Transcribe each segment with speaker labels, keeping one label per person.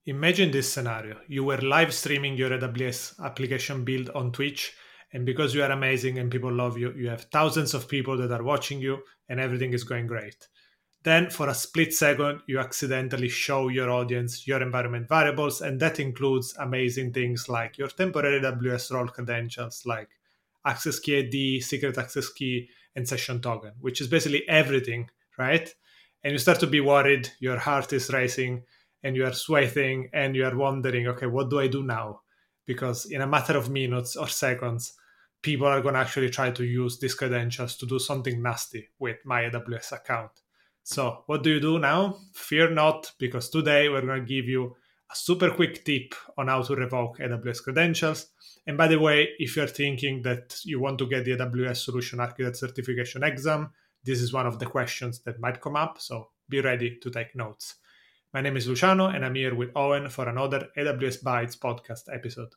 Speaker 1: Imagine this scenario. You were live streaming your AWS application build on Twitch, and because you are amazing and people love you, you have thousands of people that are watching you, and everything is going great. Then, for a split second, you accidentally show your audience your environment variables, and that includes amazing things like your temporary AWS role credentials, like access key ID, secret access key, and session token, which is basically everything, right? And you start to be worried, your heart is racing, and you are sweating, and you are wondering, okay, what do I do now? Because in a matter of minutes or seconds, people are going to actually try to use these credentials to do something nasty with my AWS account. So, what do you do now? Fear not, because today we're going to give you a super quick tip on how to revoke AWS credentials. And by the way, if you're thinking that you want to get the AWS Solution Architect Certification exam, this is one of the questions that might come up. So, be ready to take notes. My name is Luciano, and I'm here with Owen for another AWS Bytes podcast episode.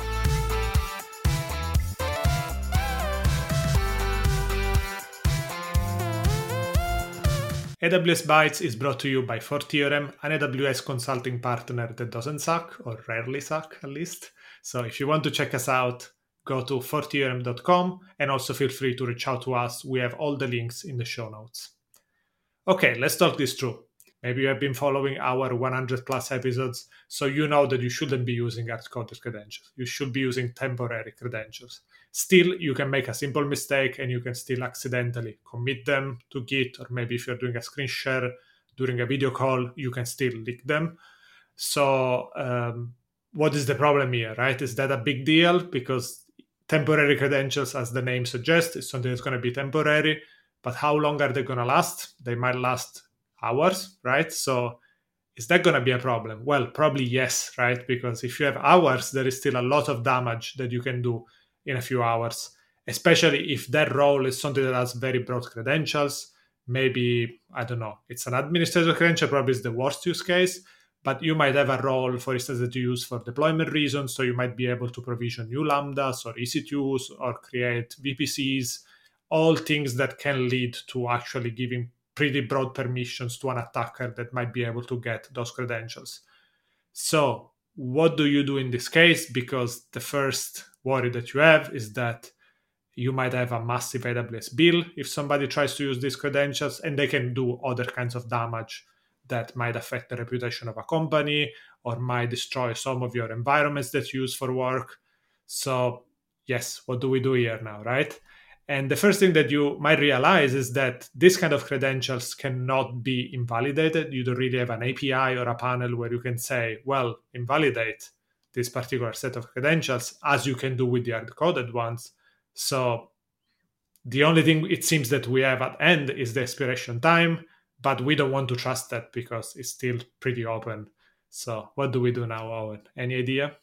Speaker 1: AWS Bytes is brought to you by Fortheorem, an AWS consulting partner that doesn't suck, or rarely suck at least. So if you want to check us out, go to fortheorem.com, and also feel free to reach out to us. We have all the links in the show notes. Okay, let's talk this through. Maybe you have been following our 100 plus episodes, so you know that you shouldn't be using hard-coded credentials. You should be using temporary credentials. Still, you can make a simple mistake and you can still accidentally commit them to Git, or maybe if you're doing a screen share during a video call, you can still leak them. So, what is the problem here, right? Is that a big deal? Because temporary credentials, as the name suggests, is something that's going to be temporary, but how long are they going to last? They might last hours, right? So, is that going to be a problem? Well, probably yes, right? Because if you have hours, there is still a lot of damage that you can do in a few hours, especially if that role is something that has very broad credentials. Maybe, I don't know, it's an administrator credential, probably is the worst use case, but you might have a role, for instance, that you use for deployment reasons. So you might be able to provision new Lambdas or EC2s or create VPCs, all things that can lead to actually giving pretty broad permissions to an attacker that might be able to get those credentials. So, what do you do in this case? Because the first worry that you have is that you might have a massive AWS bill if somebody tries to use these credentials, and they can do other kinds of damage that might affect the reputation of a company or might destroy some of your environments that you use for work. So, yes, what do we do here now, right? And the first thing that you might realize is that this kind of credentials cannot be invalidated. You don't really have an API or a panel where you can say, well, invalidate this particular set of credentials, as you can do with the hard coded ones. So the only thing it seems that we have at end is the expiration time, but we don't want to trust that because it's still pretty open. So what do we do now, Owen? Any idea?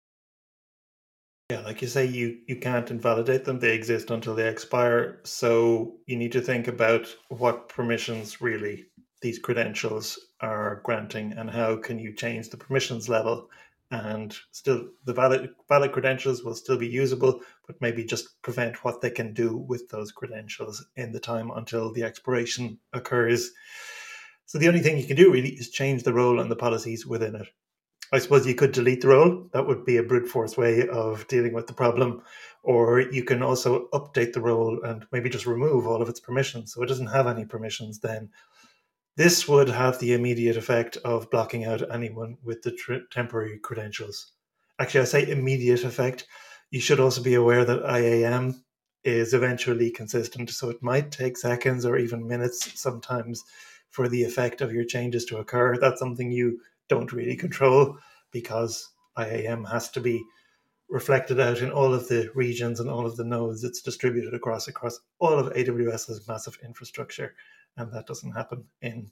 Speaker 2: Yeah, like you say, you can't invalidate them. They exist until they expire. So you need to think about what permissions really these credentials are granting and how can you change the permissions level, and still the valid credentials will still be usable, but maybe just prevent what they can do with those credentials in the time until the expiration occurs. So the only thing you can do really is change the role and the policies within it. I suppose you could delete the role. That would be a brute force way of dealing with the problem. Or you can also update the role and maybe just remove all of its permissions so it doesn't have any permissions then. This would have the immediate effect of blocking out anyone with the temporary credentials. Actually, I say immediate effect. You should also be aware that IAM is eventually consistent, so it might take seconds or even minutes sometimes for the effect of your changes to occur. That's something you don't really control because IAM has to be reflected out in all of the regions and all of the nodes it's distributed across all of AWS's massive infrastructure, and that doesn't happen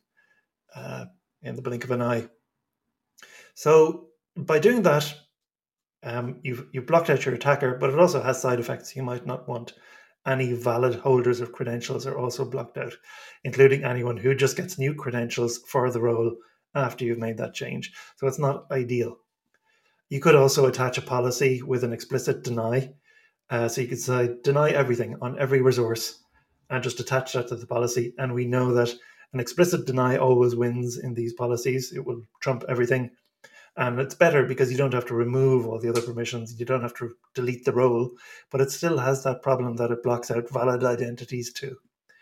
Speaker 2: in the blink of an eye. So by doing that, you've blocked out your attacker, but it also has side effects you might not want. Any valid holders of credentials are also blocked out, including anyone who just gets new credentials for the role after you've made that change. So it's not ideal. You could also attach a policy with an explicit deny. So you could say deny everything on every resource and just attach that to the policy. And we know that an explicit deny always wins in these policies. It will trump everything. And it's better because you don't have to remove all the other permissions. You don't have to delete the role, but it still has that problem that it blocks out valid identities too.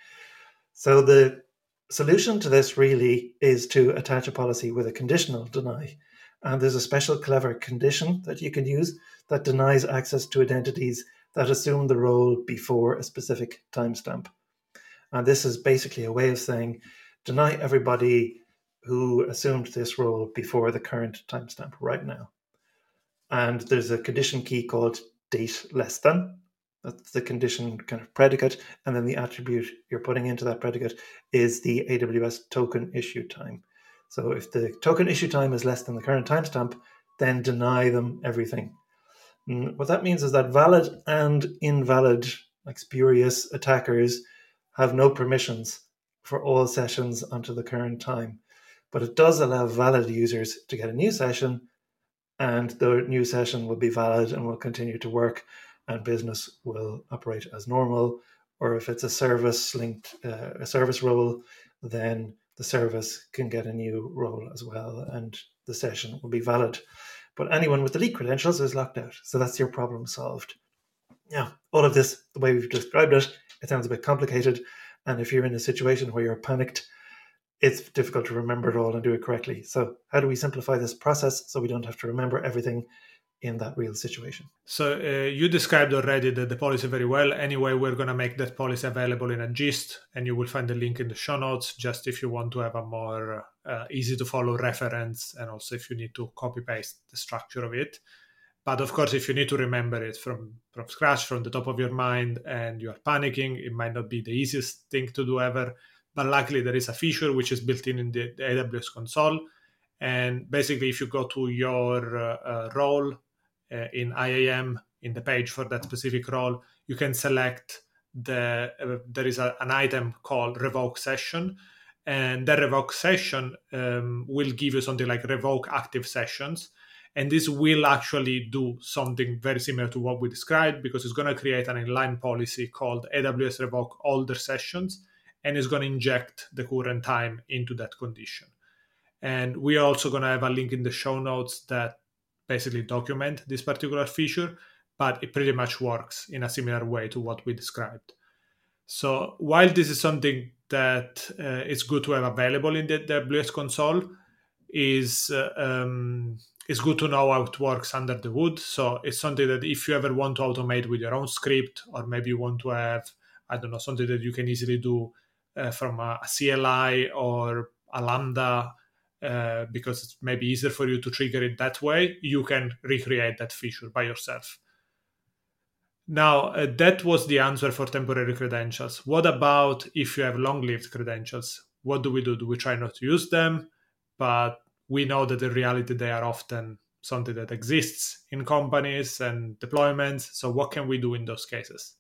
Speaker 2: So the solution to this really is to attach a policy with a conditional deny. And there's a special clever condition that you can use that denies access to identities that assume the role before a specific timestamp. And this is basically a way of saying deny everybody who assumed this role before the current timestamp right now. And there's a condition key called date less than. That's the condition kind of predicate. And then the attribute you're putting into that predicate is the AWS token issue time. So if the token issue time is less than the current timestamp, then deny them everything. And what that means is that valid and invalid, like spurious attackers, have no permissions for all sessions until the current time. But it does allow valid users to get a new session, and the new session will be valid and will continue to work, and business will operate as normal. Or if it's a service linked, a service role, then the service can get a new role as well, and the session will be valid. But anyone with delete credentials is locked out. So that's your problem solved. Yeah, all of this, the way we've described it, it sounds a bit complicated. And if you're in a situation where you're panicked, it's difficult to remember it all and do it correctly. So how do we simplify this process so we don't have to remember everything in that real situation?
Speaker 1: So you described already the policy very well. Anyway, we're going to make that policy available in a gist, and you will find the link in the show notes, just if you want to have a more easy to follow reference, and also if you need to copy paste the structure of it. But of course, if you need to remember it from scratch, from the top of your mind, and you're panicking, it might not be the easiest thing to do ever. But luckily, there is a feature which is built in the AWS console. And basically, if you go to your role in IAM, in the page for that specific role, you can select there is an item called revoke session. And that revoke session will give you something like revoke active sessions. And this will actually do something very similar to what we described, because it's going to create an inline policy called AWS revoke older sessions, and it's going to inject the current time into that condition. And we're also going to have a link in the show notes that basically document this particular feature, but it pretty much works in a similar way to what we described. So while this is something that is good to have available in the AWS console, is it's good to know how it works under the hood. So it's something that if you ever want to automate with your own script, or maybe you want to have, I don't know, something that you can easily do from a CLI or a Lambda, because it's maybe easier for you to trigger it that way, you can recreate that feature by yourself. Now, that was the answer for temporary credentials. What about if you have long-lived credentials? What do? Do we try not to use them? But we know that in reality, they are often something that exists in companies and deployments. So what can we do in those cases?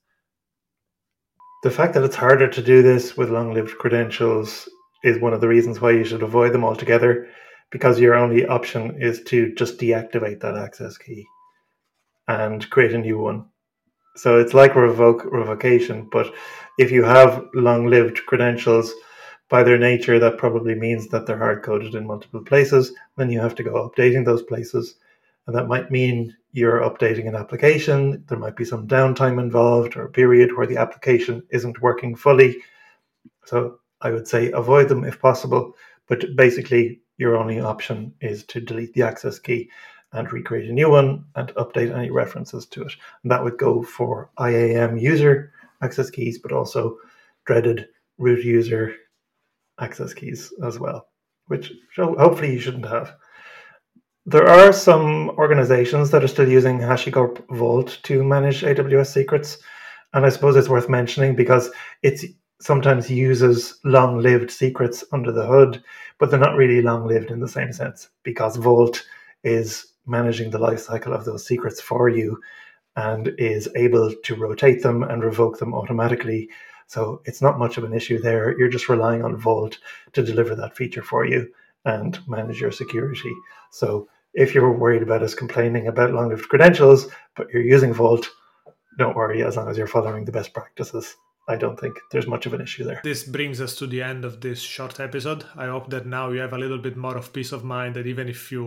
Speaker 2: The fact that it's harder to do this with long-lived credentials is one of the reasons why you should avoid them altogether, because your only option is to just deactivate that access key and create a new one. So it's like revocation, but if you have long-lived credentials, by their nature, that probably means that they're hard-coded in multiple places. Then you have to go updating those places. And that might mean you're updating an application. There might be some downtime involved, or a period where the application isn't working fully. So I would say avoid them if possible. But basically, your only option is to delete the access key and recreate a new one and update any references to it. And that would go for IAM user access keys, but also dreaded root user access keys as well, which hopefully you shouldn't have. There are some organizations that are still using HashiCorp Vault to manage AWS secrets. And I suppose it's worth mentioning because it sometimes uses long-lived secrets under the hood, but they're not really long-lived in the same sense, because Vault is managing the lifecycle of those secrets for you and is able to rotate them and revoke them automatically. So it's not much of an issue there. You're just relying on Vault to deliver that feature for you and manage your security. So if you're worried about us complaining about long-lived credentials, but you're using Vault, don't worry, as long as you're following the best practices. I don't think there's much of an issue there.
Speaker 1: This brings us to the end of this short episode. I hope that now you have a little bit more of peace of mind, that even if you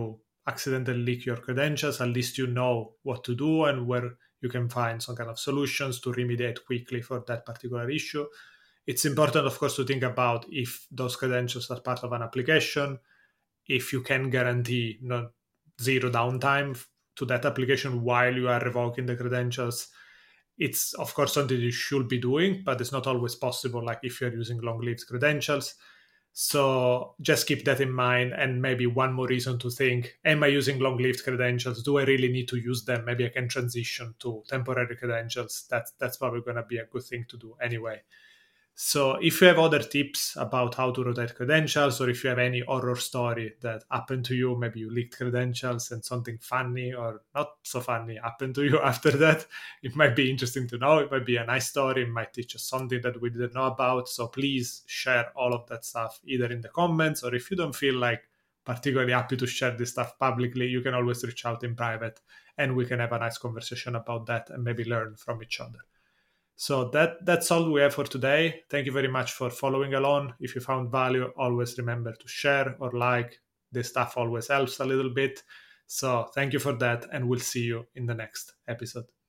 Speaker 1: accidentally leak your credentials, at least you know what to do and where you can find some kind of solutions to remediate quickly for that particular issue. It's important, of course, to think about if those credentials are part of an application, if you can guarantee zero downtime to that application while you are revoking the credentials. It's, of course, something you should be doing, but it's not always possible, like if you're using long-lived credentials. So just keep that in mind. And maybe one more reason to think, am I using long-lived credentials? Do I really need to use them? Maybe I can transition to temporary credentials. That's probably going to be a good thing to do anyway. So if you have other tips about how to rotate credentials, or if you have any horror story that happened to you, maybe you leaked credentials and something funny or not so funny happened to you after that, it might be interesting to know. It might be a nice story. It might teach us something that we didn't know about. So please share all of that stuff either in the comments, or if you don't feel like particularly happy to share this stuff publicly, you can always reach out in private and we can have a nice conversation about that and maybe learn from each other. So that's all we have for today. Thank you very much for following along. If you found value, always remember to share or like. This stuff always helps a little bit. So thank you for that, and we'll see you in the next episode.